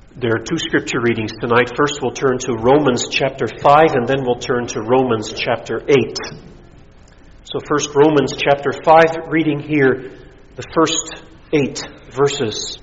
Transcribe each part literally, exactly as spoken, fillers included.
There are two scripture readings tonight. First we'll turn to Romans chapter five, and then we'll turn to Romans chapter eight. So first Romans chapter five, reading here the first eight verses.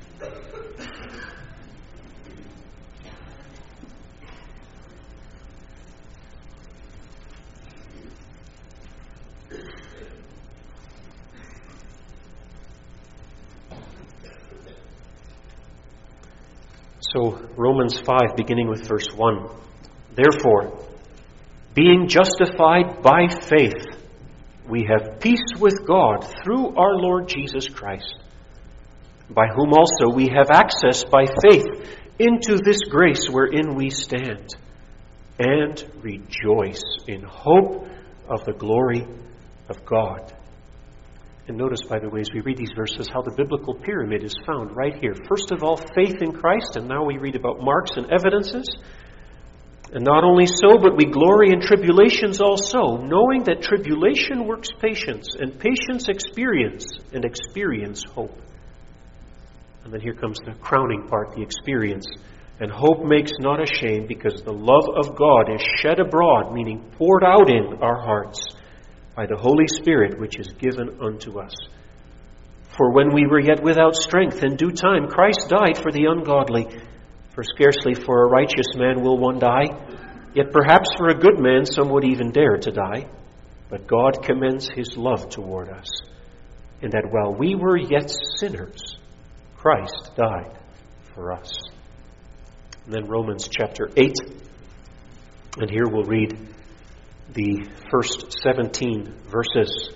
So, Romans five, beginning with verse one. Therefore, being justified by faith, we have peace with God through our Lord Jesus Christ, by whom also we have access by faith into this grace wherein we stand, and rejoice in hope of the glory of God. And notice, by the way, as we read these verses, how the biblical pyramid is found right here. First of all, faith in Christ, and now we read about marks and evidences. And not only so, but we glory in tribulations also, knowing that tribulation works patience, and patience experience, and experience hope. And then here comes the crowning part, the experience. And hope makes not ashamed, because the love of God is shed abroad, meaning poured out in our hearts, by the Holy Spirit which is given unto us. For when we were yet without strength, in due time Christ died for the ungodly. For scarcely for a righteous man will one die, yet perhaps for a good man some would even dare to die. But God commends His love toward us, in that while we were yet sinners, Christ died for us. And then Romans chapter eight, and here we'll read the first seventeen verses.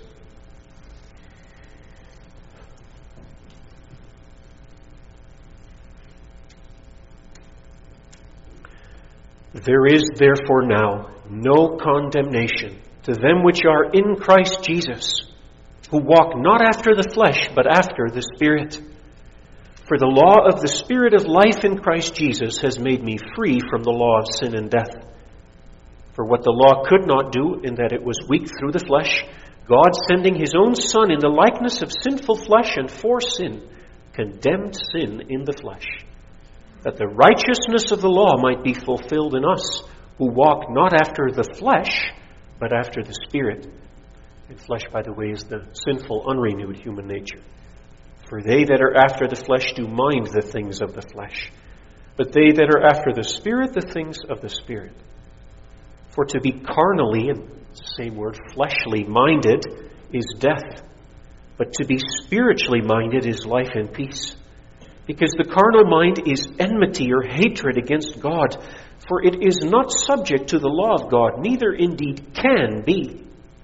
There is therefore now no condemnation to them which are in Christ Jesus, who walk not after the flesh, but after the Spirit. For the law of the Spirit of life in Christ Jesus has made me free from the law of sin and death. For what the law could not do, in that it was weak through the flesh, God, sending His own Son in the likeness of sinful flesh and for sin, condemned sin in the flesh, that the righteousness of the law might be fulfilled in us, who walk not after the flesh, but after the Spirit. And flesh, by the way, is the sinful, unrenewed human nature. For they that are after the flesh do mind the things of the flesh, but they that are after the Spirit, the things of the Spirit. For to be carnally, and same word, fleshly minded, is death. But to be spiritually minded is life and peace. Because the carnal mind is enmity or hatred against God, for it is not subject to the law of God, neither indeed can be.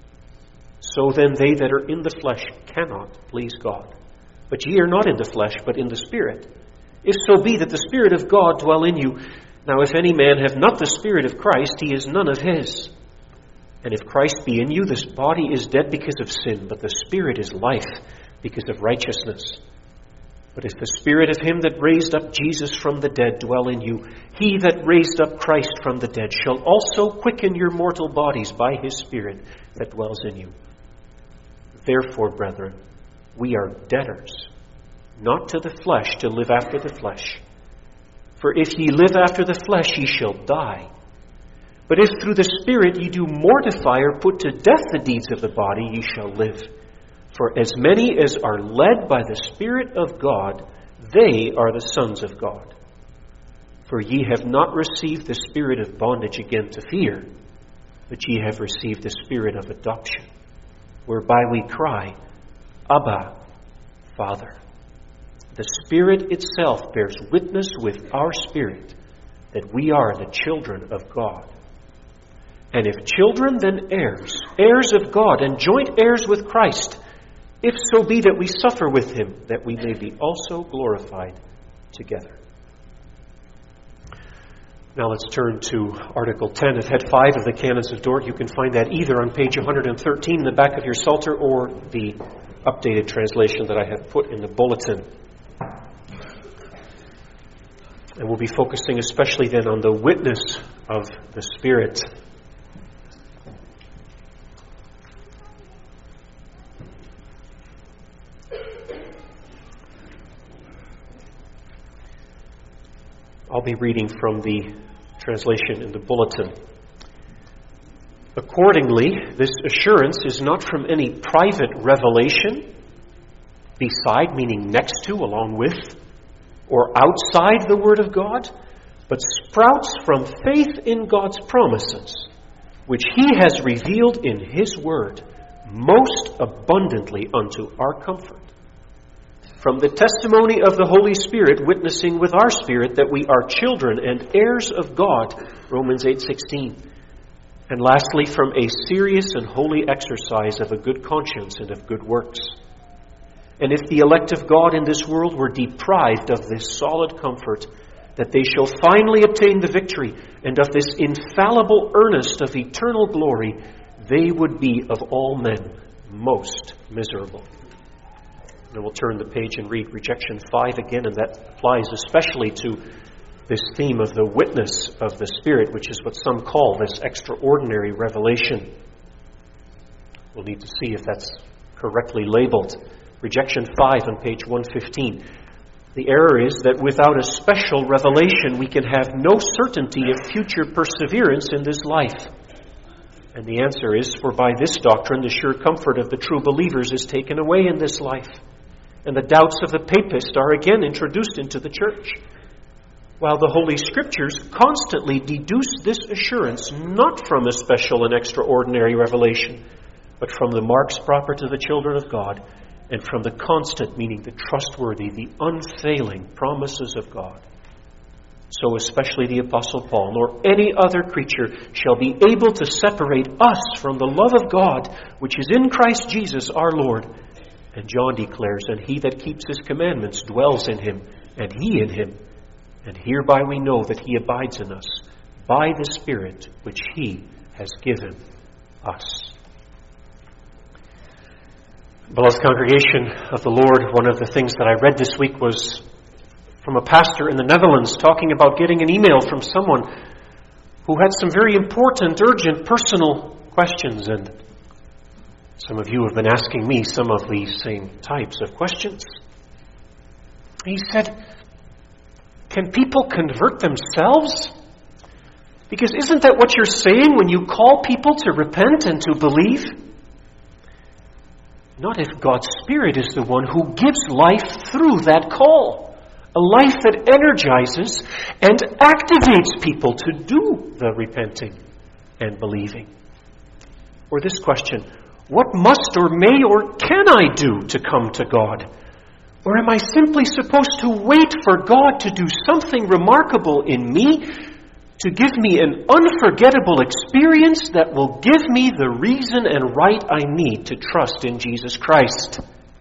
So then they that are in the flesh cannot please God. But ye are not in the flesh, but in the Spirit. If so be that the Spirit of God dwell in you. Now if any man have not the Spirit of Christ, he is none of his. And if Christ be in you, this body is dead because of sin, but the Spirit is life because of righteousness. But if the Spirit of Him that raised up Jesus from the dead dwell in you, He that raised up Christ from the dead shall also quicken your mortal bodies by His Spirit that dwells in you. Therefore, brethren, we are debtors, not to the flesh, to live after the flesh. For if ye live after the flesh, ye shall die. But if through the Spirit ye do mortify or put to death the deeds of the body, ye shall live. For as many as are led by the Spirit of God, they are the sons of God. For ye have not received the spirit of bondage again to fear, but ye have received the Spirit of adoption, whereby we cry, Abba, Father. The Spirit itself bears witness with our spirit that we are the children of God. And if children, then heirs, heirs of God, and joint heirs with Christ, if so be that we suffer with Him, that we may be also glorified together. Now let's turn to Article ten of Head five of the Canons of Dort. You can find that either on page one hundred thirteen in the back of your Psalter or the updated translation that I have put in the bulletin. And we'll be focusing especially then on the witness of the Spirit. I'll be reading from the translation in the bulletin. Accordingly, this assurance is not from any private revelation, beside, meaning next to, along with, or outside the Word of God, but sprouts from faith in God's promises, which He has revealed in His Word most abundantly unto our comfort. From the testimony of the Holy Spirit witnessing with our spirit that we are children and heirs of God, Romans eight sixteen. And lastly, from a serious and holy exercise of a good conscience and of good works. And if the elect of God in this world were deprived of this solid comfort, that they shall finally obtain the victory, and of this infallible earnest of eternal glory, they would be of all men most miserable. And we'll turn the page and read rejection five again, and that applies especially to this theme of the witness of the Spirit, which is what some call this extraordinary revelation. We'll need to see if that's correctly labeled. Rejection five on page one fifteen. The error is that without a special revelation, we can have no certainty of future perseverance in this life. And the answer is, for by this doctrine the sure comfort of the true believers is taken away in this life, and the doubts of the papist are again introduced into the church. While the Holy Scriptures constantly deduce this assurance not from a special and extraordinary revelation, but from the marks proper to the children of God, and from the constant, meaning the trustworthy, the unfailing promises of God. So especially the Apostle Paul, nor any other creature shall be able to separate us from the love of God, which is in Christ Jesus our Lord. And John declares, and he that keeps his commandments dwells in him, and he in him. And hereby we know that he abides in us, by the Spirit which he has given us. Beloved congregation of the Lord, one of the things that I read this week was from a pastor in the Netherlands talking about getting an email from someone who had some very important, urgent, personal questions. And some of you have been asking me some of these same types of questions. He said, can people convert themselves? Because isn't that what you're saying when you call people to repent and to believe? Not if God's Spirit is the one who gives life through that call. A life that energizes and activates people to do the repenting and believing. Or this question, what must or may or can I do to come to God? Or am I simply supposed to wait for God to do something remarkable in me, to give me an unforgettable experience that will give me the reason and right I need to trust in Jesus Christ?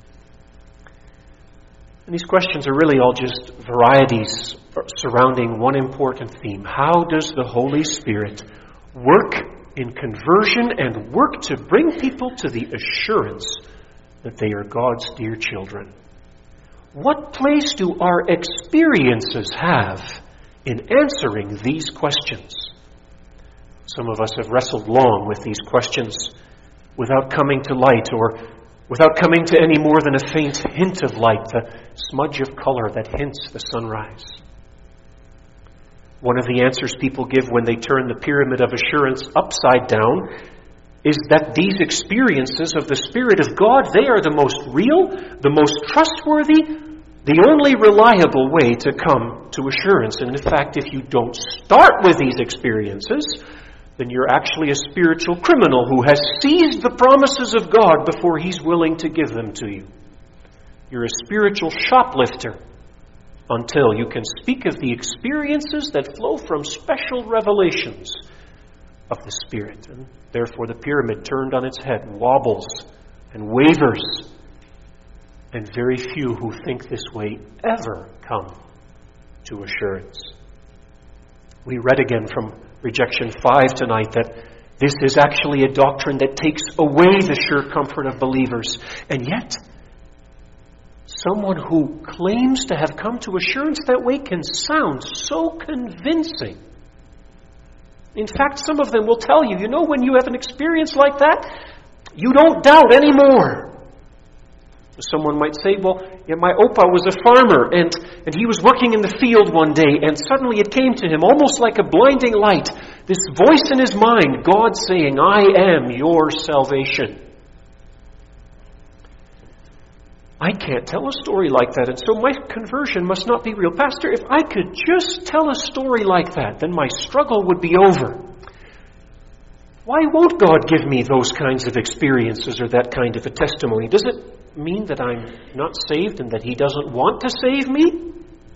And these questions are really all just varieties surrounding one important theme. How does the Holy Spirit work in conversion and work to bring people to the assurance that they are God's dear children? What place do our experiences have in answering these questions? Some of us have wrestled long with these questions without coming to light, or without coming to any more than a faint hint of light, the smudge of color that hints the sunrise. One of the answers people give when they turn the pyramid of assurance upside down is that these experiences of the Spirit of God, they are the most real, the most trustworthy, the only reliable way to come to assurance. And in fact, if you don't start with these experiences, then you're actually a spiritual criminal who has seized the promises of God before He's willing to give them to you. You're a spiritual shoplifter until you can speak of the experiences that flow from special revelations of the Spirit. And therefore the pyramid, turned on its head, wobbles and wavers. And very few who think this way ever come to assurance. We read again from Rejection five tonight that this is actually a doctrine that takes away the sure comfort of believers. And yet, someone who claims to have come to assurance that way can sound so convincing. In fact, some of them will tell you, you know, when you have an experience like that, you don't doubt anymore. Someone might say, well, yeah, my opa was a farmer, and, and he was working in the field one day, and suddenly it came to him, almost like a blinding light, this voice in his mind, God saying, I am your salvation. I can't tell a story like that, and so my conversion must not be real. Pastor, if I could just tell a story like that, then my struggle would be over. Why won't God give me those kinds of experiences or that kind of a testimony? Does it mean that I'm not saved and that He doesn't want to save me?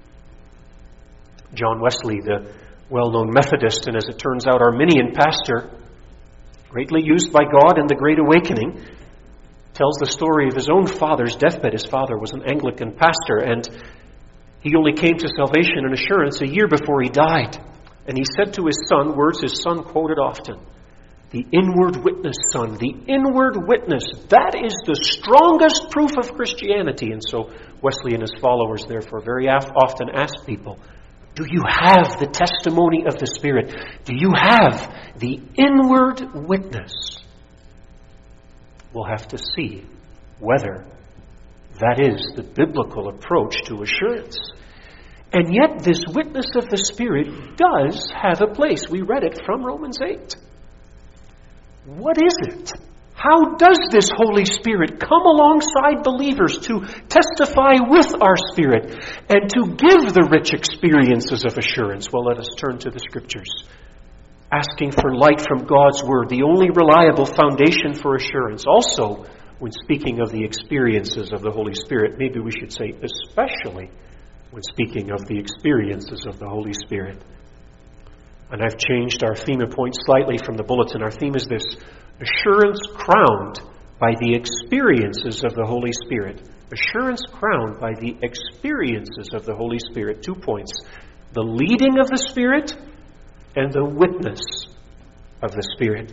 John Wesley, the well-known Methodist, and as it turns out Arminian pastor, greatly used by God in the Great Awakening, tells the story of his own father's deathbed. His father was an Anglican pastor, and he only came to salvation and assurance a year before he died. And he said to his son, words his son quoted often, the inward witness, son, the inward witness, that is the strongest proof of Christianity. And so Wesley and his followers therefore very often ask people, do you have the testimony of the Spirit? Do you have the inward witness? We'll have to see whether that is the biblical approach to assurance. And yet this witness of the Spirit does have a place. We read it from Romans eight. What is it? How does this Holy Spirit come alongside believers to testify with our spirit and to give the rich experiences of assurance? Well, let us turn to the Scriptures. Asking for light from God's Word, the only reliable foundation for assurance. Also, when speaking of the experiences of the Holy Spirit, maybe we should say especially when speaking of the experiences of the Holy Spirit. And I've changed our theme point slightly from the bulletin. Our theme is this: assurance crowned by the experiences of the Holy Spirit. Assurance crowned by the experiences of the Holy Spirit. Two points: the leading of the Spirit and the witness of the Spirit.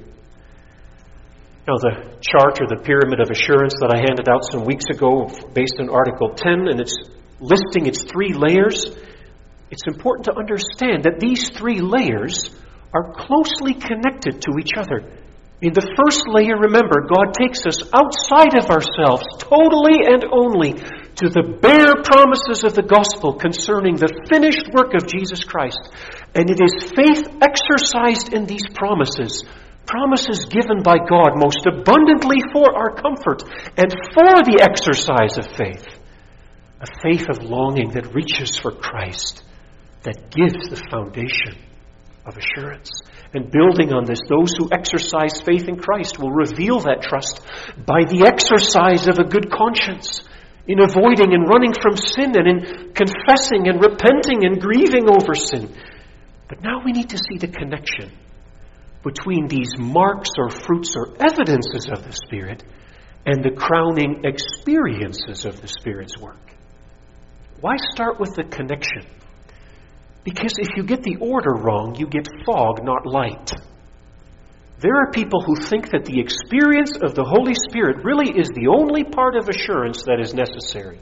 Now, the chart or the pyramid of assurance that I handed out some weeks ago, based on Article ten, and it's listing its three layers, it's important to understand that these three layers are closely connected to each other. In the first layer, remember, God takes us outside of ourselves, totally and only, to the bare promises of the gospel concerning the finished work of Jesus Christ. And it is faith exercised in these promises, promises given by God most abundantly for our comfort and for the exercise of faith. A faith of longing that reaches for Christ, that gives the foundation of assurance. And building on this, those who exercise faith in Christ will reveal that trust by the exercise of a good conscience, in avoiding and running from sin, and in confessing and repenting and grieving over sin. But now we need to see the connection between these marks or fruits or evidences of the Spirit and the crowning experiences of the Spirit's work. Why start with the connection? Because if you get the order wrong, you get fog, not light. There are people who think that the experience of the Holy Spirit really is the only part of assurance that is necessary.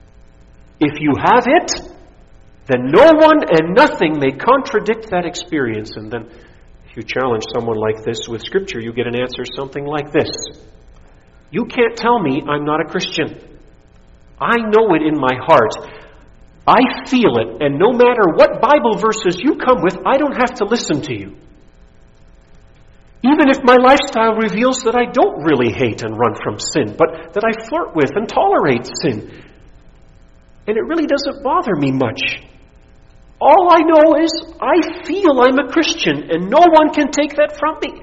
If you have it, then no one and nothing may contradict that experience. And then if you challenge someone like this with Scripture, you get an answer something like this: you can't tell me I'm not a Christian. I know it in my heart. I feel it, and no matter what Bible verses you come with, I don't have to listen to you. Even if my lifestyle reveals that I don't really hate and run from sin, but that I flirt with and tolerate sin, and it really doesn't bother me much. All I know is I feel I'm a Christian, and no one can take that from me.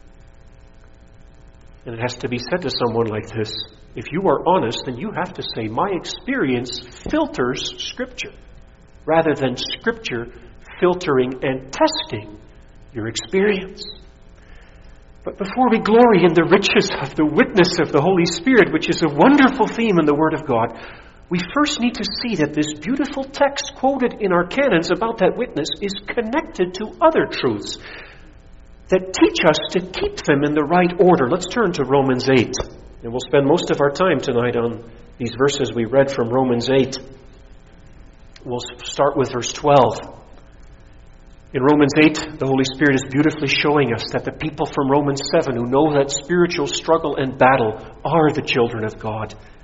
And it has to be said to someone like this: if you are honest, then you have to say, my experience filters Scripture, rather than Scripture filtering and testing your experience. But before we glory in the riches of the witness of the Holy Spirit, which is a wonderful theme in the Word of God, we first need to see that this beautiful text quoted in our canons about that witness is connected to other truths that teach us to keep them in the right order. Let's turn to Romans eight. And we'll spend most of our time tonight on these verses we read from Romans eight. We'll start with verse twelve. In Romans eight, the Holy Spirit is beautifully showing us that the people from Romans seven who know that spiritual struggle and battle are the children of God.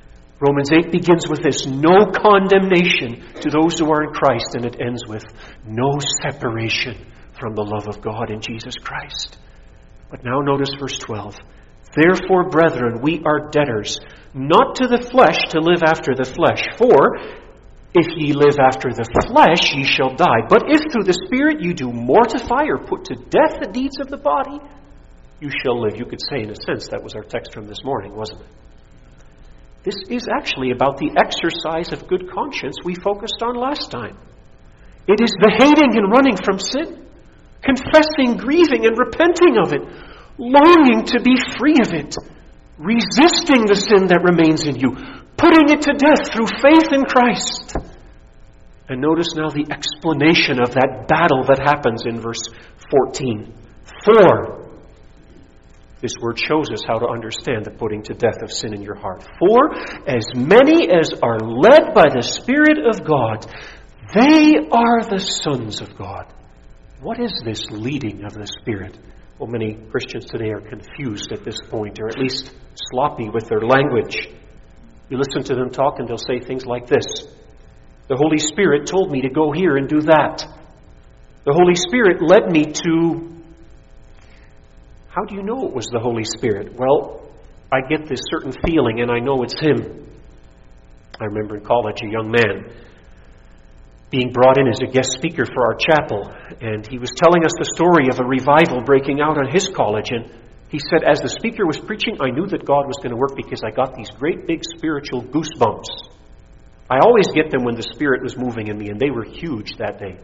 Romans eight begins with this: no condemnation to those who are in Christ, and it ends with no separation from the love of God in Jesus Christ. But now notice verse twelve. Therefore, brethren, we are debtors, not to the flesh to live after the flesh. For if ye live after the flesh, ye shall die. But if through the Spirit you do mortify or put to death the deeds of the body, you shall live. You could say, in a sense, that was our text from this morning, wasn't it? This is actually about the exercise of good conscience we focused on last time. It is the hating and running from sin, confessing, grieving, and repenting of it, longing to be free of it, resisting the sin that remains in you, putting it to death through faith in Christ. And notice now the explanation of that battle that happens in verse fourteen. For, this word shows us how to understand the putting to death of sin in your heart. For as many as are led by the Spirit of God, they are the sons of God. What is this leading of the Spirit? Well, many Christians today are confused at this point, or at least sloppy with their language. You listen to them talk and they'll say things like this: the Holy Spirit told me to go here and do that. The Holy Spirit led me to... How do you know it was the Holy Spirit? Well, I get this certain feeling and I know it's Him. I remember in college a young man being brought in as a guest speaker for our chapel, and he was telling us the story of a revival breaking out on his college, and he said, as the speaker was preaching, I knew that God was going to work because I got these great big spiritual goosebumps. I always get them when the Spirit was moving in me, and they were huge that day.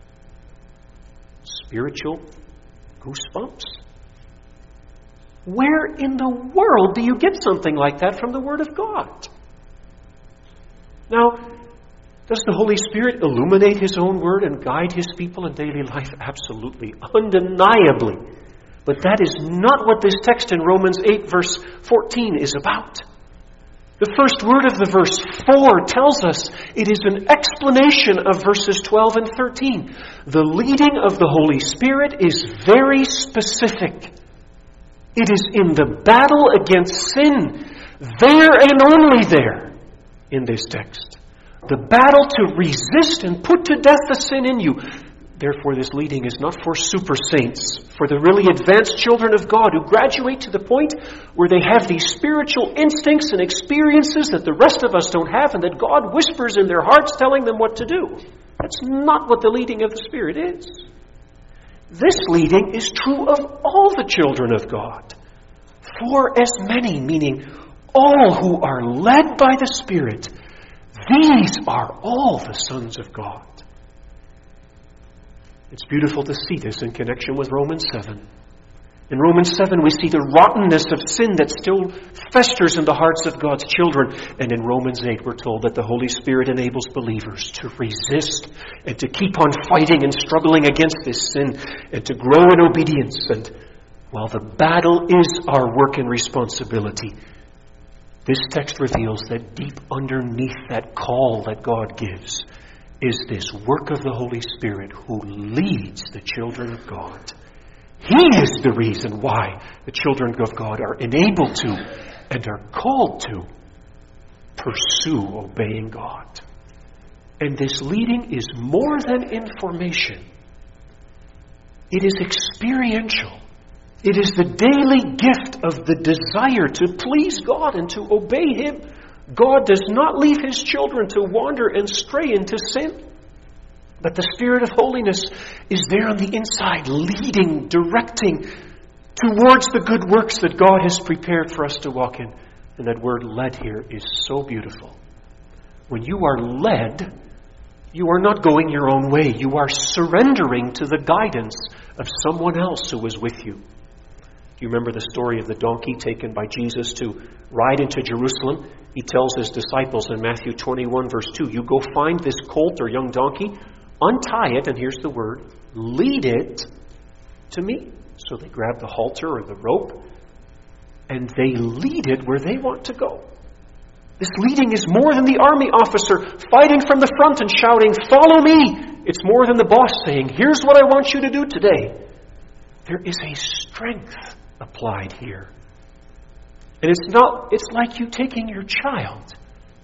Spiritual goosebumps? Where in the world do you get something like that from the Word of God? Now, does the Holy Spirit illuminate His own Word and guide His people in daily life? Absolutely, undeniably. But that is not what this text in Romans eight verse fourteen is about. The first word of the verse, for, tells us it is an explanation of verses twelve and thirteen. The leading of the Holy Spirit is very specific. It is in the battle against sin, there and only there, in this text. The battle to resist and put to death the sin in you. Therefore, this leading is not for super saints, for the really advanced children of God who graduate to the point where they have these spiritual instincts and experiences that the rest of us don't have, and that God whispers in their hearts telling them what to do. That's not what the leading of the Spirit is. This leading is true of all the children of God. For as many, meaning all who are led by the Spirit, these are all the sons of God. It's beautiful to see this in connection with Romans seven. In Romans seven, we see the rottenness of sin that still festers in the hearts of God's children. And in Romans eight, we're told that the Holy Spirit enables believers to resist and to keep on fighting and struggling against this sin and to grow in obedience. And while the battle is our work and responsibility, this text reveals that deep underneath that call that God gives is this work of the Holy Spirit who leads the children of God. He is the reason why the children of God are enabled to and are called to pursue obeying God. And this leading is more than information. It is experiential. It is the daily gift of the desire to please God and to obey Him. God does not leave His children to wander and stray into sin. But the Spirit of holiness is there on the inside, leading, directing towards the good works that God has prepared for us to walk in. And that word led here is so beautiful. When you are led, you are not going your own way. You are surrendering to the guidance of someone else who is with you. Do you remember the story of the donkey taken by Jesus to ride into Jerusalem? He tells His disciples in Matthew twenty-one verse two, you go find this colt or young donkey, untie it, and here's the word, lead it to me. So they grab the halter or the rope, and they lead it where they want to go. This leading is more than the army officer fighting from the front and shouting, follow me. It's more than the boss saying, here's what I want you to do today. There is a strength applied here. And it's not, it's like you taking your child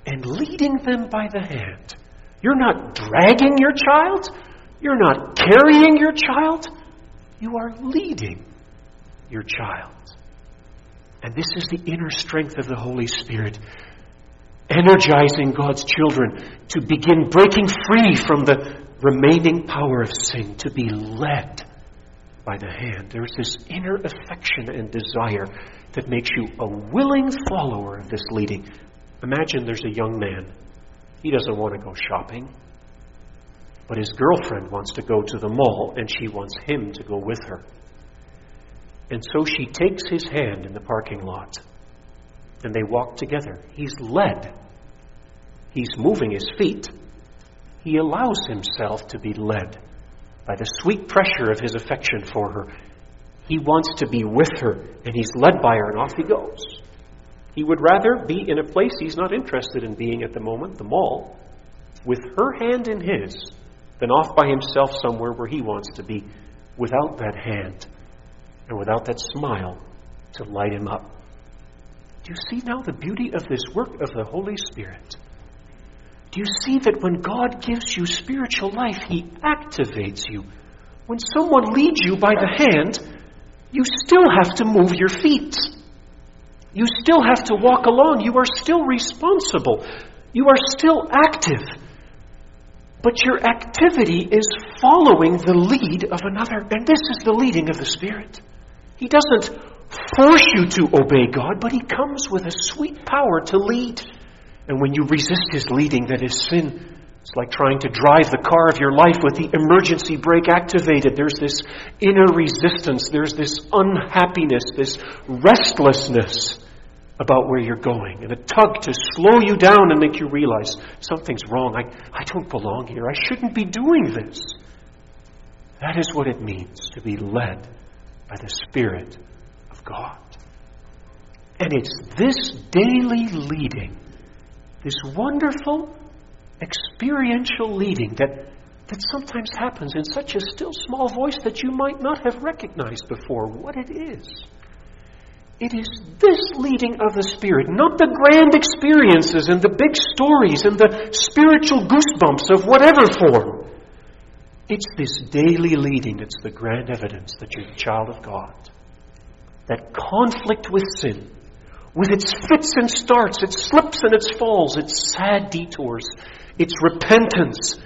and leading them by the hand. You're not dragging your child. You're not carrying your child. You are leading your child. And this is the inner strength of the Holy Spirit, energizing God's children to begin breaking free from the remaining power of sin, to be led by the hand. There's this inner affection and desire that makes you a willing follower of this leading. Imagine there's a young man. He doesn't want to go shopping, but his girlfriend wants to go to the mall, and she wants him to go with her. And so she takes his hand in the parking lot, and they walk together. He's led. He's moving his feet. He allows himself to be led by the sweet pressure of his affection for her. He wants to be with her, and he's led by her, and off he goes. He would rather be in a place he's not interested in being at the moment, the mall, with her hand in his, than off by himself somewhere where he wants to be, without that hand and without that smile to light him up. Do you see now the beauty of this work of the Holy Spirit? Do you see that when God gives you spiritual life, He activates you? When someone leads you by the hand, you still have to move your feet. You still have to walk along. You are still responsible. You are still active. But your activity is following the lead of another. And this is the leading of the Spirit. He doesn't force you to obey God, but He comes with a sweet power to lead. And when you resist His leading, that is sin. It's like trying to drive the car of your life with the emergency brake activated. There's this inner resistance. There's this unhappiness, this restlessness about where you're going. And a tug to slow you down and make you realize something's wrong. I, I don't belong here. I shouldn't be doing this. That is what it means to be led by the Spirit of God. And it's this daily leading, this wonderful experiential leading that, that sometimes happens in such a still small voice that you might not have recognized before what it is. It is this leading of the Spirit, not the grand experiences and the big stories and the spiritual goosebumps of whatever form. It's this daily leading that's the grand evidence that you're a child of God. That conflict with sin, with its fits and starts, its slips and its falls, its sad detours, its repentance.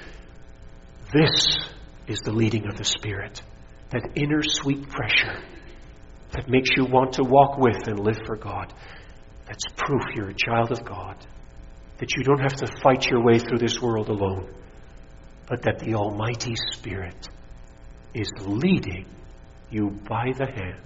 This is the leading of the Spirit. That inner sweet pressure that makes you want to walk with and live for God. That's proof you're a child of God. That you don't have to fight your way through this world alone, but that the Almighty Spirit is leading you by the hand.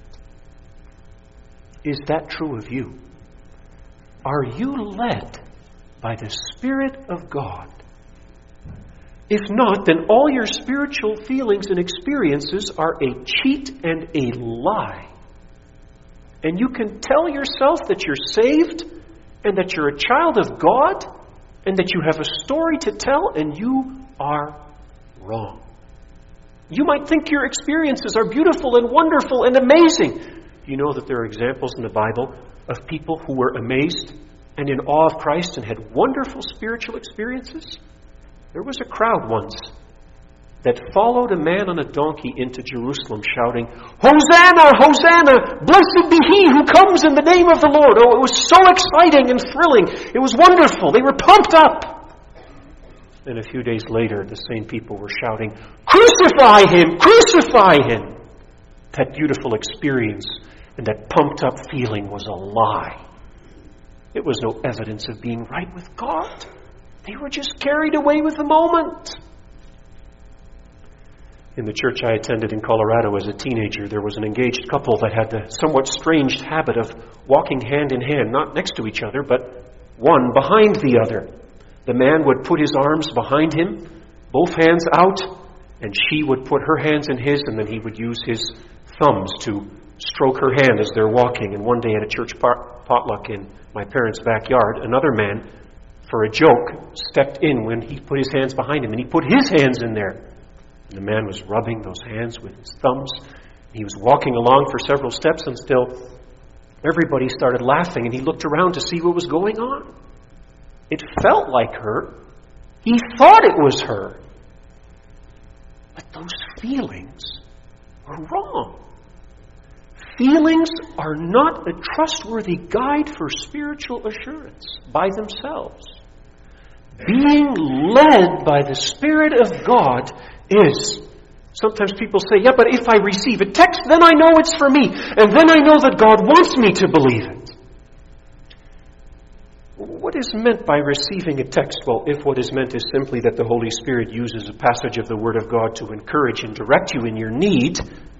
Is that true of you? Are you led by the Spirit of God? If not, then all your spiritual feelings and experiences are a cheat and a lie. And you can tell yourself that you're saved and that you're a child of God and that you have a story to tell, and you are wrong. You might think your experiences are beautiful and wonderful and amazing. Do you know that there are examples in the Bible of people who were amazed and in awe of Christ and had wonderful spiritual experiences? There was a crowd once that followed a man on a donkey into Jerusalem shouting, "Hosanna, Hosanna, blessed be he who comes in the name of the Lord." Oh, it was so exciting and thrilling. It was wonderful. They were pumped up. And a few days later, the same people were shouting, "Crucify him! Crucify him!" That beautiful experience and that pumped up feeling was a lie. It was no evidence of being right with God. They were just carried away with the moment. In the church I attended in Colorado as a teenager, there was an engaged couple that had the somewhat strange habit of walking hand in hand, not next to each other, but one behind the other. The man would put his arms behind him, both hands out, and she would put her hands in his, and then he would use his thumbs to stroke her hand as they're walking. And one day at a church potluck in my parents' backyard, another man, for a joke, stepped in when he put his hands behind him, and he put his hands in there. And the man was rubbing those hands with his thumbs. He was walking along for several steps until everybody started laughing, and he looked around to see what was going on. It felt like her. He thought it was her. But those feelings were wrong. Feelings are not a trustworthy guide for spiritual assurance by themselves. Being led by the Spirit of God is. Sometimes people say, yeah, but if I receive a text, then I know it's for me. And then I know that God wants me to believe it. What is meant by receiving a text? Well, if what is meant is simply that the Holy Spirit uses a passage of the Word of God to encourage and direct you in your need,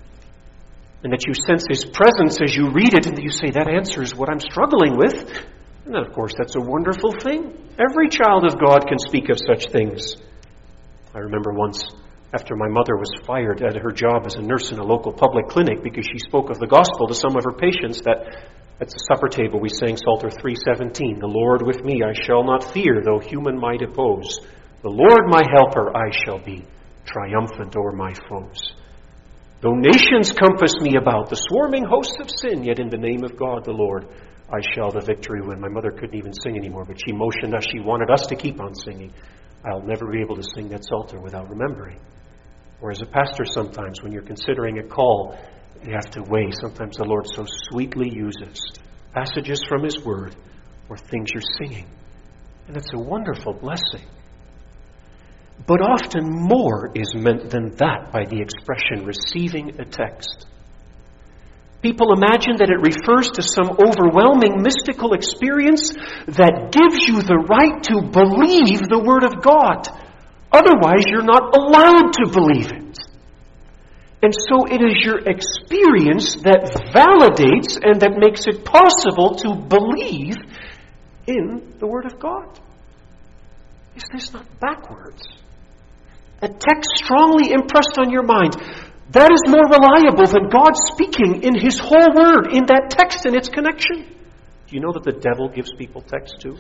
and that you sense His presence as you read it, and that you say, that answers what I'm struggling with, and then, of course, that's a wonderful thing. Every child of God can speak of such things. I remember once, after my mother was fired at her job as a nurse in a local public clinic because she spoke of the gospel to some of her patients, that at the supper table we sang Psalter three seventeen, "The Lord with me, I shall not fear, though human might oppose. The Lord my helper, I shall be, triumphant o'er my foes. Though nations compass me about, the swarming hosts of sin, yet in the name of God the Lord, I shall the victory win." My mother couldn't even sing anymore, but she motioned us, she wanted us to keep on singing. I'll never be able to sing that Psalter without remembering. Or as a pastor sometimes, when you're considering a call, you have to weigh. Sometimes the Lord so sweetly uses passages from His Word or things you're singing. And it's a wonderful blessing. But often more is meant than that by the expression receiving a text. People imagine that it refers to some overwhelming mystical experience that gives you the right to believe the Word of God. Otherwise, you're not allowed to believe it. And so it is your experience that validates and that makes it possible to believe in the Word of God. Is this not backwards? A text strongly impressed on your mind, that is more reliable than God speaking in His whole Word, in that text and its connection. Do you know that the devil gives people text too?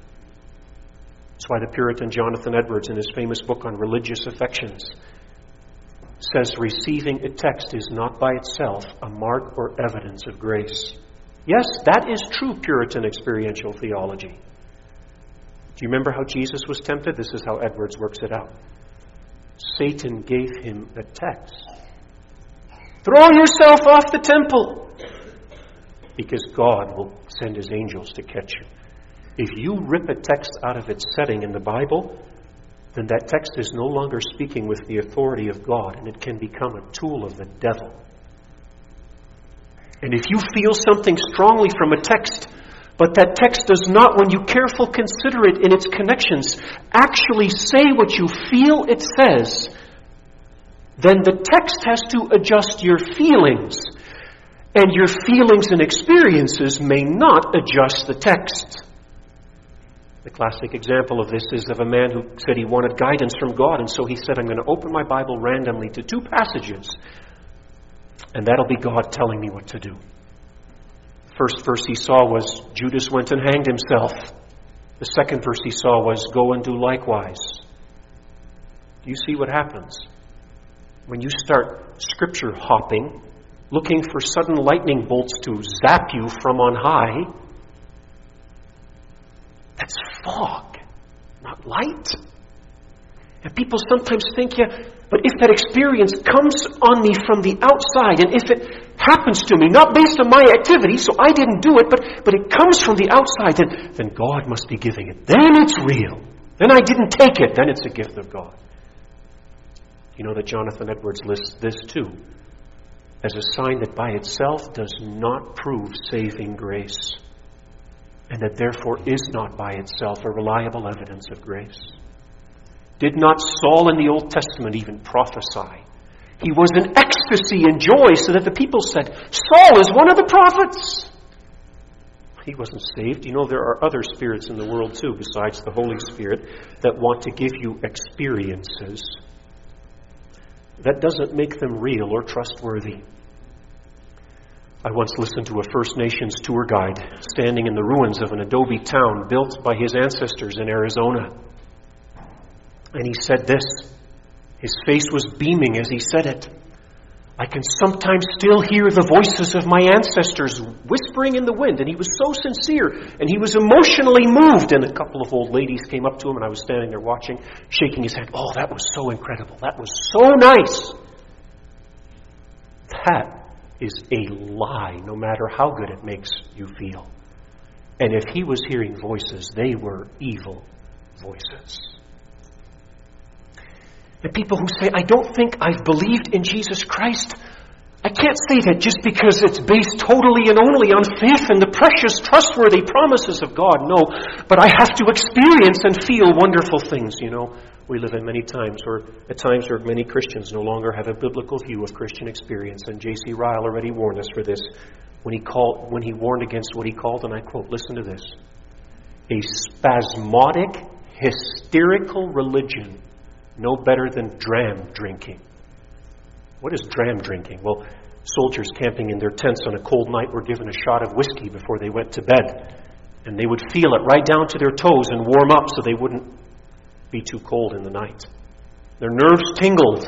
That's why the Puritan Jonathan Edwards, in his famous book on religious affections, says receiving a text is not by itself a mark or evidence of grace. Yes, that is true Puritan experiential theology. Do you remember how Jesus was tempted? This is how Edwards works it out. Satan gave him a text. Throw yourself off the temple, because God will send His angels to catch you. If you rip a text out of its setting in the Bible, then that text is no longer speaking with the authority of God, and it can become a tool of the devil. And if you feel something strongly from a text, but that text does not, when you carefully consider it in its connections, actually say what you feel it says, then the text has to adjust your feelings. And your feelings and experiences may not adjust the text. The classic example of this is of a man who said he wanted guidance from God, and so he said, I'm going to open my Bible randomly to two passages, and that'll be God telling me what to do. The first verse he saw was, Judas went and hanged himself. The second verse he saw was, go and do likewise. Do you see what happens? When you start scripture hopping, looking for sudden lightning bolts to zap you from on high, that's fog, not light. And people sometimes think, yeah, but if that experience comes on me from the outside, and if it happens to me, not based on my activity, so I didn't do it, but, but it comes from the outside, then, then God must be giving it. Then it's real. Then I didn't take it. Then it's a gift of God. You know that Jonathan Edwards lists this too as a sign that by itself does not prove saving grace, and that therefore is not by itself a reliable evidence of grace. Did not Saul in the Old Testament even prophesy? He was in ecstasy and joy so that the people said, Saul is one of the prophets. He wasn't saved. You know, there are other spirits in the world too, besides the Holy Spirit, that want to give you experiences. That doesn't make them real or trustworthy. I once listened to a First Nations tour guide standing in the ruins of an adobe town built by his ancestors in Arizona. And he said this. His face was beaming as he said it. I can sometimes still hear the voices of my ancestors whispering in the wind, and he was so sincere, and he was emotionally moved. And a couple of old ladies came up to him, and I was standing there watching, shaking his hand. Oh, that was so incredible. That was so nice. That is a lie, no matter how good it makes you feel. And if he was hearing voices, they were evil voices. And people who say, I don't think I've believed in Jesus Christ, I can't say that just because it's based totally and only on faith and the precious, trustworthy promises of God. No, but I have to experience and feel wonderful things, you know. We live in many times, or at times where many Christians no longer have a biblical view of Christian experience. And J C Ryle already warned us for this when he called, when he warned against what he called, and I quote, listen to this, a spasmodic, hysterical religion no better than dram drinking. What is dram drinking? Well, soldiers camping in their tents on a cold night were given a shot of whiskey before they went to bed. And they would feel it right down to their toes and warm up so they wouldn't be too cold in the night. Their nerves tingled.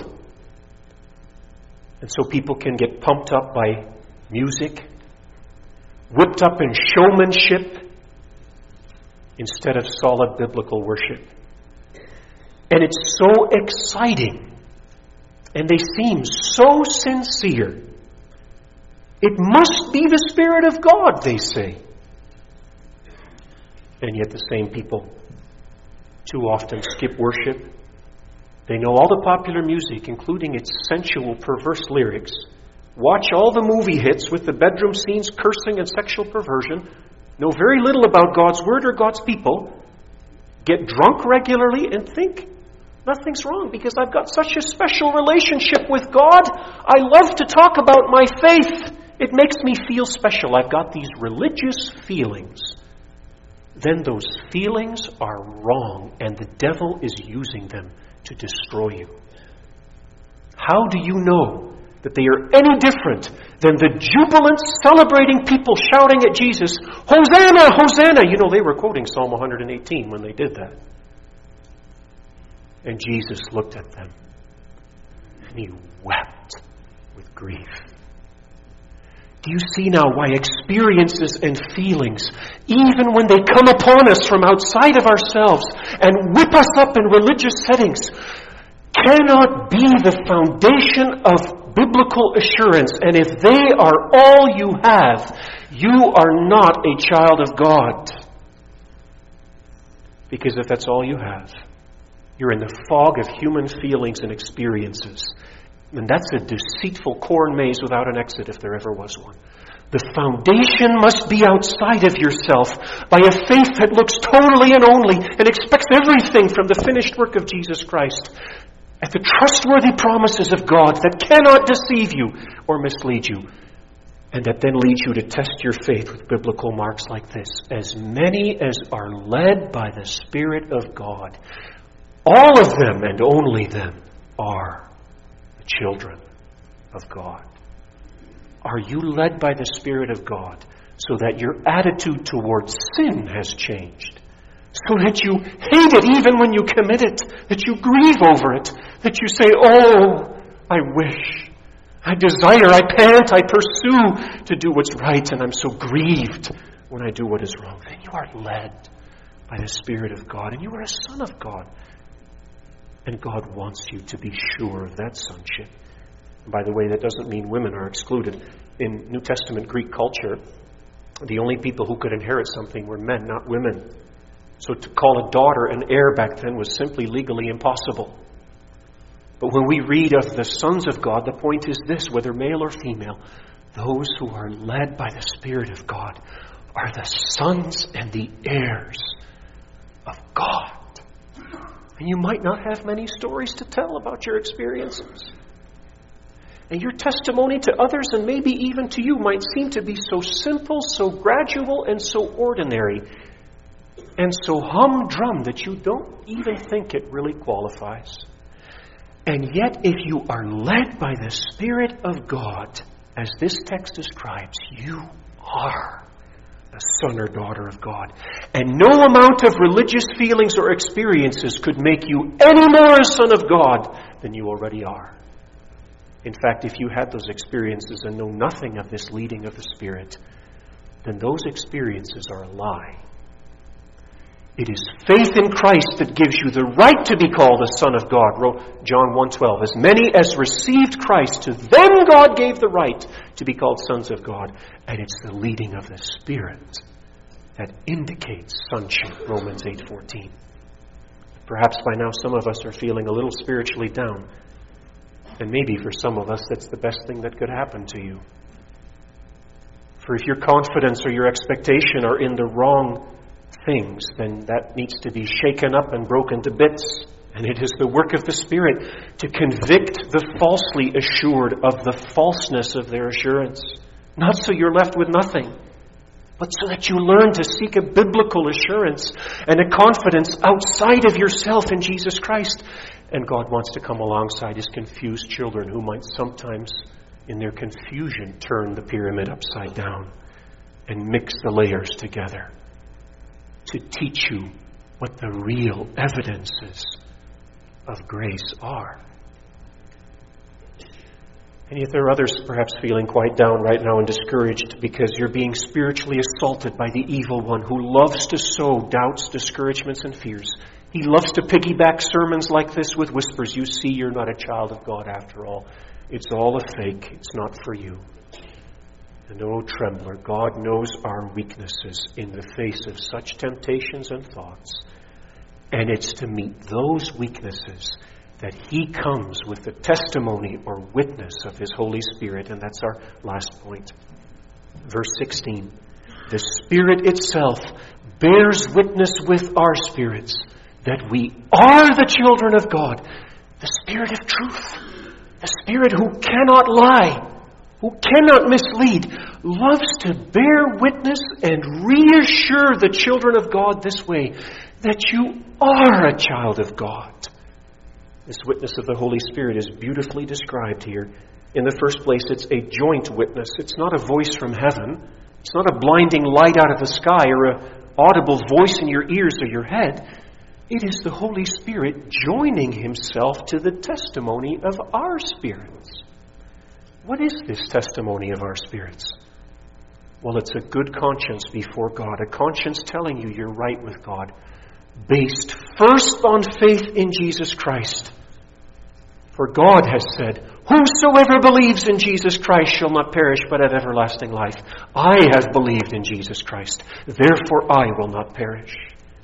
And so people can get pumped up by music, whipped up in showmanship instead of solid biblical worship. And it's so exciting. And they seem so sincere. It must be the Spirit of God, they say. And yet the same people too often skip worship. They know all the popular music, including its sensual, perverse lyrics. Watch all the movie hits with the bedroom scenes, cursing and sexual perversion. Know very little about God's Word or God's people. Get drunk regularly and think nothing's wrong because I've got such a special relationship with God. I love to talk about my faith. It makes me feel special. I've got these religious feelings. Then those feelings are wrong, and the devil is using them to destroy you. How do you know that they are any different than the jubilant, celebrating people shouting at Jesus, Hosanna, Hosanna? You know, they were quoting Psalm one eighteen when they did that. And Jesus looked at them, and he wept with grief. Do you see now why experiences and feelings, even when they come upon us from outside of ourselves and whip us up in religious settings, cannot be the foundation of biblical assurance? And if they are all you have, you are not a child of God. Because if that's all you have, you're in the fog of human feelings and experiences. And that's a deceitful corn maze without an exit if there ever was one. The foundation must be outside of yourself by a faith that looks totally and only and expects everything from the finished work of Jesus Christ, at the trustworthy promises of God that cannot deceive you or mislead you, and that then leads you to test your faith with biblical marks like this. As many as are led by the Spirit of God, all of them and only them are children of God. Are you led by the Spirit of God so that your attitude towards sin has changed? So that you hate it even when you commit it, that you grieve over it, that you say, oh, I wish, I desire, I pant, I pursue to do what's right, and I'm so grieved when I do what is wrong. Then you are led by the Spirit of God, and you are a son of God. And God wants you to be sure of that sonship. And by the way, that doesn't mean women are excluded. In New Testament Greek culture, the only people who could inherit something were men, not women. So to call a daughter an heir back then was simply legally impossible. But when we read of the sons of God, the point is this, whether male or female, those who are led by the Spirit of God are the sons and the heirs of God. And you might not have many stories to tell about your experiences. And your testimony to others, and maybe even to you, might seem to be so simple, so gradual, and so ordinary, and so humdrum that you don't even think it really qualifies. And yet, if you are led by the Spirit of God, as this text describes, you are a son or daughter of God. And no amount of religious feelings or experiences could make you any more a son of God than you already are. In fact, if you had those experiences and know nothing of this leading of the Spirit, then those experiences are a lie. It is faith in Christ that gives you the right to be called a son of God. John one twelve. As many as received Christ, to them God gave the right to be called sons of God. And it's the leading of the Spirit that indicates sonship. Romans eight fourteen. Perhaps by now some of us are feeling a little spiritually down. And maybe for some of us that's the best thing that could happen to you. For if your confidence or your expectation are in the wrong things, then that needs to be shaken up and broken to bits. And it is the work of the Spirit to convict the falsely assured of the falseness of their assurance. Not so you're left with nothing, but so that you learn to seek a biblical assurance and a confidence outside of yourself in Jesus Christ. And God wants to come alongside His confused children who might sometimes, in their confusion, turn the pyramid upside down and mix the layers together, to teach you what the real evidences of grace are. And yet there are others perhaps feeling quite down right now and discouraged because you're being spiritually assaulted by the evil one who loves to sow doubts, discouragements, and fears. He loves to piggyback sermons like this with whispers. You see, you're not a child of God after all. It's all a fake. It's not for you. And oh, trembler, God knows our weaknesses in the face of such temptations and thoughts. And it's to meet those weaknesses that He comes with the testimony or witness of His Holy Spirit. And that's our last point. Verse sixteen. The Spirit itself bears witness with our spirits that we are the children of God. The Spirit of truth. The Spirit who cannot lie, who cannot mislead, loves to bear witness and reassure the children of God this way, that you are a child of God. This witness of the Holy Spirit is beautifully described here. In the first place, it's a joint witness. It's not a voice from heaven. It's not a blinding light out of the sky or an audible voice in your ears or your head. It is the Holy Spirit joining Himself to the testimony of our spirits. What is this testimony of our spirits? Well, it's a good conscience before God, a conscience telling you you're right with God, based first on faith in Jesus Christ. For God has said, whosoever believes in Jesus Christ shall not perish but have everlasting life. I have believed in Jesus Christ, therefore I will not perish.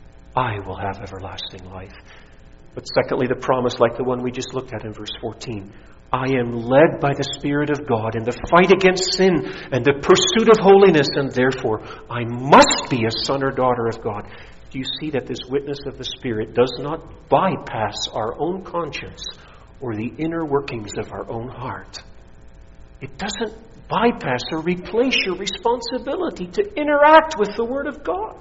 I will have everlasting life. But secondly, the promise like the one we just looked at in verse fourteen. I am led by the Spirit of God in the fight against sin and the pursuit of holiness, and therefore I must be a son or daughter of God. Do you see that this witness of the Spirit does not bypass our own conscience or the inner workings of our own heart? It doesn't bypass or replace your responsibility to interact with the Word of God.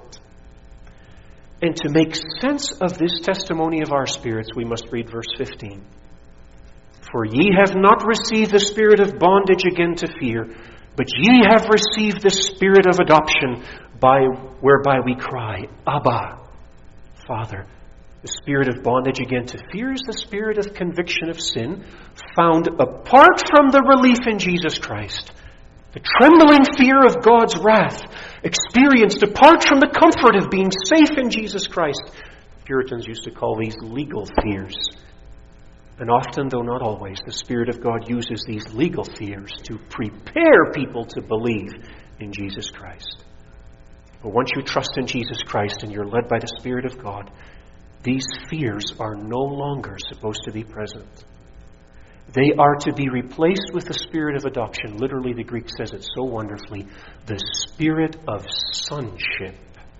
And to make sense of this testimony of our spirits, we must read verse fifteen. For ye have not received the spirit of bondage again to fear, but ye have received the Spirit of adoption, by whereby we cry, Abba, Father. The spirit of bondage again to fear is the spirit of conviction of sin, found apart from the relief in Jesus Christ. The trembling fear of God's wrath, experienced apart from the comfort of being safe in Jesus Christ. Puritans used to call these legal fears. And often, though not always, the Spirit of God uses these legal fears to prepare people to believe in Jesus Christ. But once you trust in Jesus Christ and you're led by the Spirit of God, these fears are no longer supposed to be present. They are to be replaced with the Spirit of adoption. Literally, the Greek says it so wonderfully. The Spirit of sonship.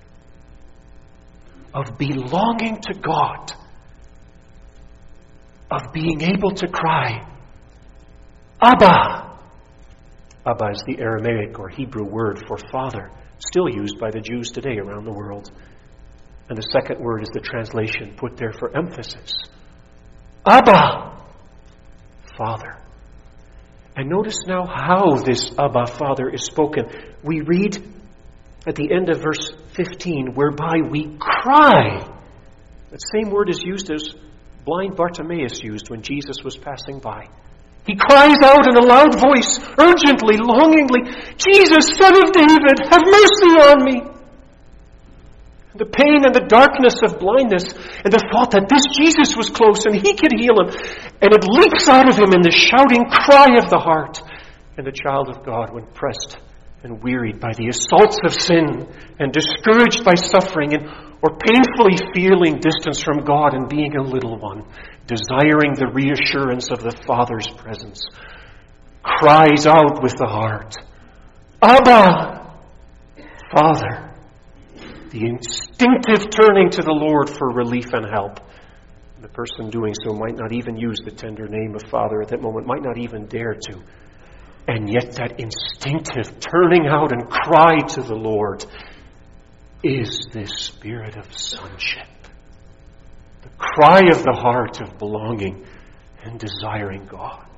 Of belonging to God. Of being able to cry, Abba. Abba is the Aramaic or Hebrew word for father, still used by the Jews today around the world. And the second word is the translation put there for emphasis. Abba. Father. And notice now how this Abba, Father, is spoken. We read at the end of verse fifteen, whereby we cry. That same word is used as blind Bartimaeus used when Jesus was passing by. He cries out in a loud voice, urgently, longingly, Jesus, Son of David, have mercy on me. The pain and the darkness of blindness and the thought that this Jesus was close and he could heal him. And it leaps out of him in the shouting cry of the heart. And the child of God, when pressed and wearied by the assaults of sin and discouraged by suffering and or painfully feeling distance from God and being a little one, desiring the reassurance of the Father's presence, cries out with the heart, Abba, Father. The instinctive turning to the Lord for relief and help. The person doing so might not even use the tender name of Father at that moment, might not even dare to. And yet that instinctive turning out and cry to the Lord is this spirit of sonship. The cry of the heart of belonging and desiring God.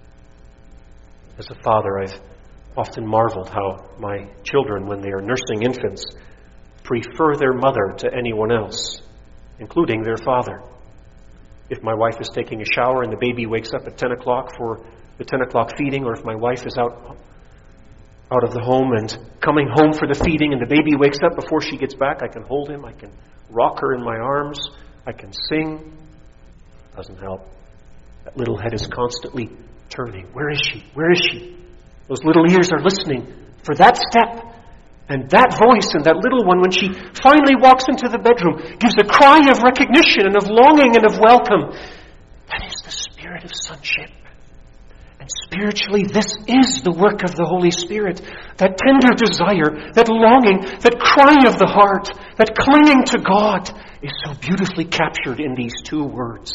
As a father, I've often marveled how my children, when they are nursing infants, prefer their mother to anyone else, including their father. If my wife is taking a shower and the baby wakes up at ten o'clock for the ten o'clock feeding, or if my wife is out out of the home and coming home for the feeding and the baby wakes up before she gets back, I can hold him, I can rock her in my arms, I can sing. Doesn't help. That little head is constantly turning. Where is she? Where is she? Those little ears are listening for that step. And that voice and that little one, when she finally walks into the bedroom, gives a cry of recognition and of longing and of welcome. That is the spirit of sonship. And spiritually, this is the work of the Holy Spirit. That tender desire, that longing, that cry of the heart, that clinging to God is so beautifully captured in these two words.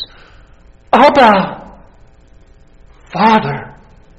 Abba, Father.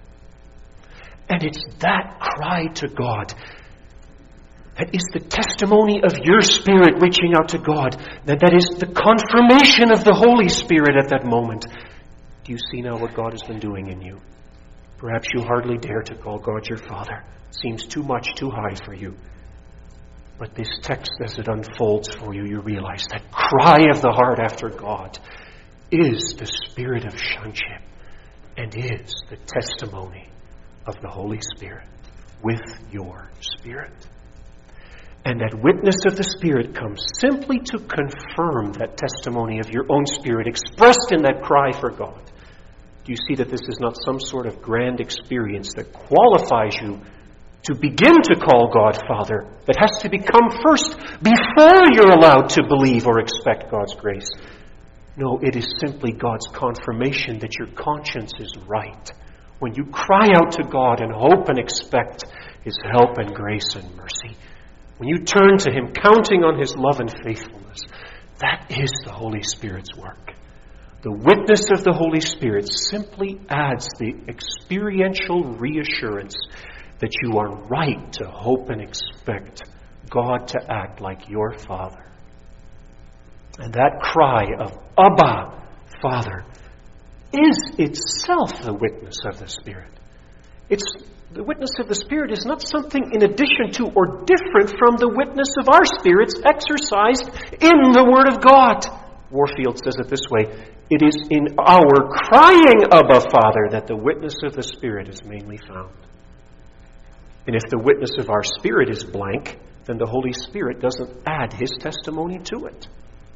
And it's that cry to God that is the testimony of your Spirit reaching out to God. That that is the confirmation of the Holy Spirit at that moment. Do you see now what God has been doing in you? Perhaps you hardly dare to call God your Father. Seems too much, too high for you. But this text, as it unfolds for you, you realize that cry of the heart after God is the spirit of sonship and is the testimony of the Holy Spirit with your spirit. And that witness of the Spirit comes simply to confirm that testimony of your own spirit expressed in that cry for God. Do you see that this is not some sort of grand experience that qualifies you to begin to call God Father, that has to become first before you're allowed to believe or expect God's grace? No, it is simply God's confirmation that your conscience is right when you cry out to God and hope and expect His help and grace and mercy. When you turn to Him, counting on His love and faithfulness, that is the Holy Spirit's work. The witness of the Holy Spirit simply adds the experiential reassurance that you are right to hope and expect God to act like your Father. And that cry of Abba, Father, is itself the witness of the Spirit. It's the witness of the Spirit is not something in addition to or different from the witness of our spirits exercised in the Word of God. Warfield says it this way: it is in our crying, Abba, Father, that the witness of the Spirit is mainly found. And if the witness of our spirit is blank, then the Holy Spirit doesn't add His testimony to it.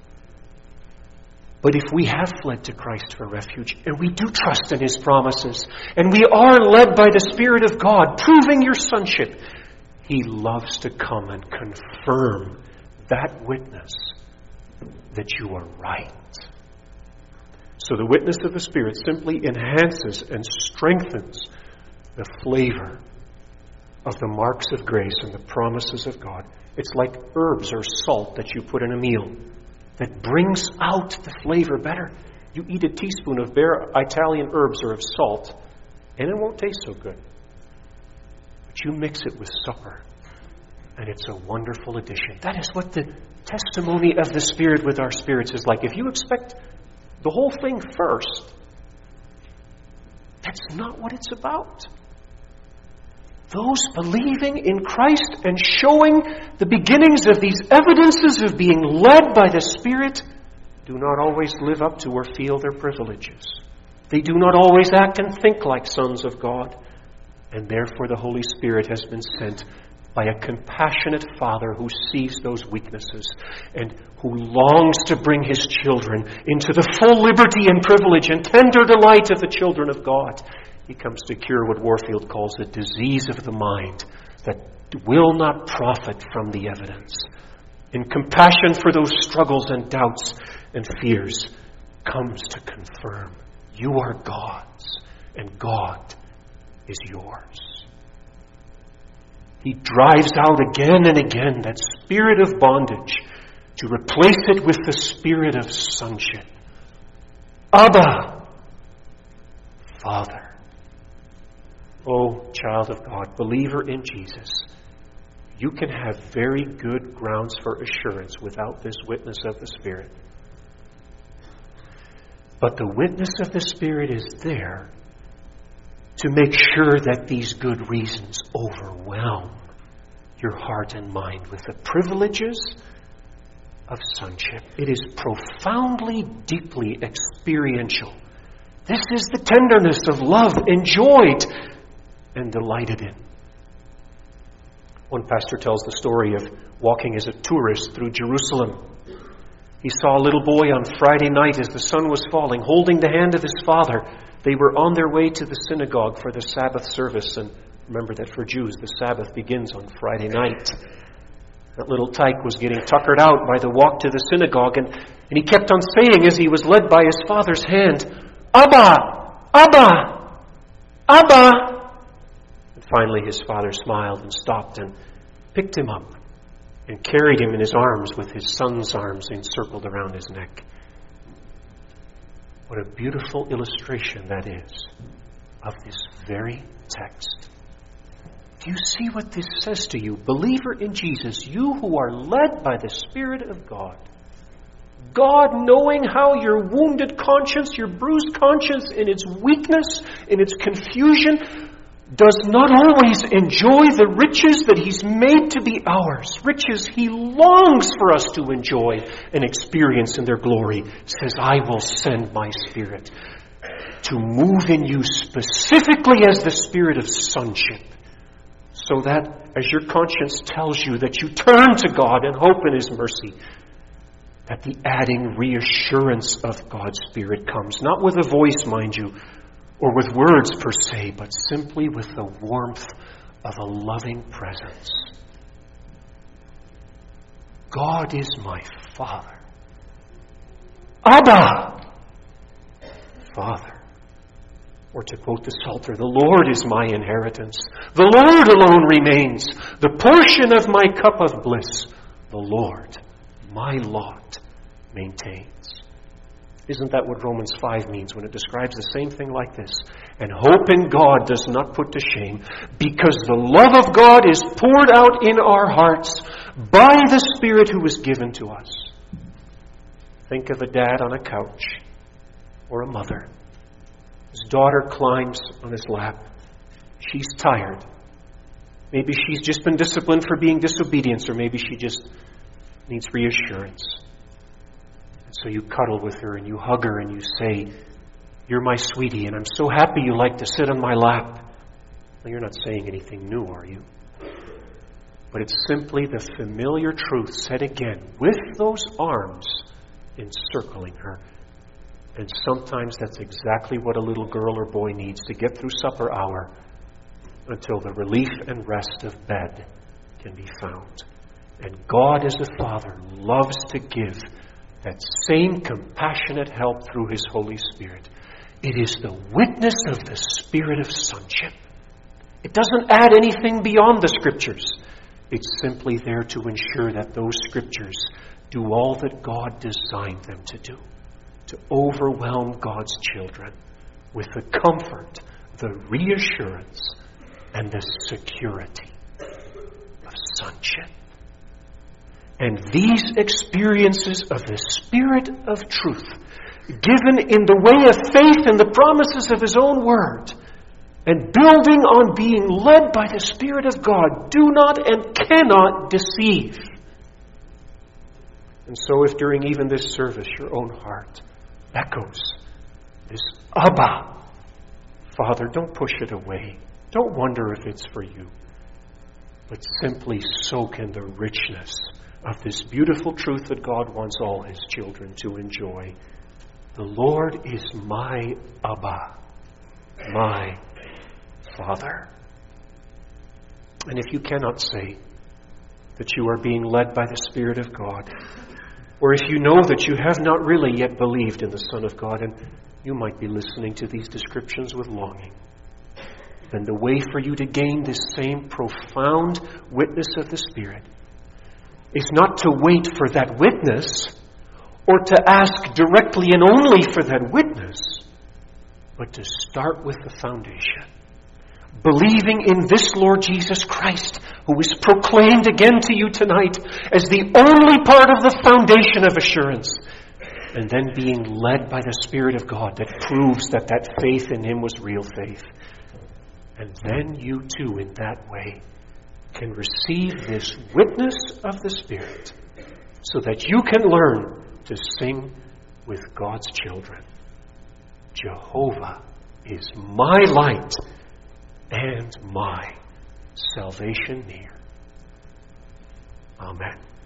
But if we have fled to Christ for refuge, and we do trust in His promises, and we are led by the Spirit of God, proving your sonship, He loves to come and confirm that witness that you are right. So the witness of the Spirit simply enhances and strengthens the flavor of the marks of grace and the promises of God. It's like herbs or salt that you put in a meal that brings out the flavor better. You eat a teaspoon of bare Italian herbs or of salt, and it won't taste so good. But you mix it with supper, and it's a wonderful addition. That is what the testimony of the Spirit with our spirits is like. If you expect the whole thing first, that's not what it's about. Those believing in Christ and showing the beginnings of these evidences of being led by the Spirit do not always live up to or feel their privileges. They do not always act and think like sons of God. And therefore the Holy Spirit has been sent by a compassionate Father who sees those weaknesses and who longs to bring his children into the full liberty and privilege and tender delight of the children of God. He comes to cure what Warfield calls the disease of the mind that will not profit from the evidence. In compassion for those struggles and doubts and fears, comes to confirm you are God's and God is yours. He drives out again and again that spirit of bondage to replace it with the spirit of sonship. Abba, Father. Oh, child of God, believer in Jesus, you can have very good grounds for assurance without this witness of the Spirit. But the witness of the Spirit is there to make sure that these good reasons overwhelm your heart and mind with the privileges of sonship. It is profoundly, deeply experiential. This is the tenderness of love enjoyed and delighted in. One pastor tells the story of walking as a tourist through Jerusalem. He saw a little boy on Friday night as the sun was falling, holding the hand of his father. They were on their way to the synagogue for the Sabbath service. And remember that for Jews, the Sabbath begins on Friday night. That little tyke was getting tuckered out by the walk to the synagogue. And, and he kept on saying as he was led by his father's hand, Abba! Abba! Abba! And finally his father smiled and stopped and picked him up and carried him in his arms with his son's arms encircled around his neck. What a beautiful illustration that is of this very text. Do you see what this says to you? Believer in Jesus, you who are led by the Spirit of God. God, knowing how your wounded conscience, your bruised conscience in its weakness, in its confusion, does not always enjoy the riches that He's made to be ours. Riches He longs for us to enjoy and experience in their glory. Says, I will send my Spirit to move in you specifically as the Spirit of sonship. So that as your conscience tells you that you turn to God and hope in His mercy, that the adding reassurance of God's Spirit comes. Not with a voice, mind you, or with words per se, but simply with the warmth of a loving presence. God is my Father. Abba! Father. Or to quote the Psalter, the Lord is my inheritance. The Lord alone remains. The portion of my cup of bliss, the Lord, my lot, maintains. Isn't that what Romans five means when it describes the same thing like this? And hope in God does not put to shame, because the love of God is poured out in our hearts by the Spirit who is given to us. Think of a dad on a couch, or a mother. His daughter climbs on his lap. She's tired. Maybe she's just been disciplined for being disobedient, or maybe she just needs reassurance. So you cuddle with her and you hug her and you say, you're my sweetie and I'm so happy you like to sit on my lap. Well, you're not saying anything new, are you? But it's simply the familiar truth said again with those arms encircling her. And sometimes that's exactly what a little girl or boy needs to get through supper hour until the relief and rest of bed can be found. And God as a Father loves to give that same compassionate help through His Holy Spirit. It is the witness of the Spirit of sonship. It doesn't add anything beyond the Scriptures. It's simply there to ensure that those Scriptures do all that God designed them to do. To overwhelm God's children with the comfort, the reassurance, and the security of sonship. And these experiences of the Spirit of truth, given in the way of faith and the promises of His own Word, and building on being led by the Spirit of God, do not and cannot deceive. And so if during even this service your own heart echoes this Abba, Father. Don't push it away. Don't wonder if it's for you. But simply soak in the richness of this beautiful truth that God wants all His children to enjoy. The Lord is my Abba, my Father. And if you cannot say that you are being led by the Spirit of God, or if you know that you have not really yet believed in the Son of God, and you might be listening to these descriptions with longing, then the way for you to gain this same profound witness of the Spirit is not to wait for that witness or to ask directly and only for that witness, but to start with the foundation. Believing in this Lord Jesus Christ, who is proclaimed again to you tonight as the only part of the foundation of assurance, and then being led by the Spirit of God that proves that that faith in Him was real faith. And then you too, in that way, can receive this witness of the Spirit so that you can learn to sing with God's children. Jehovah is my light and my salvation near. Amen.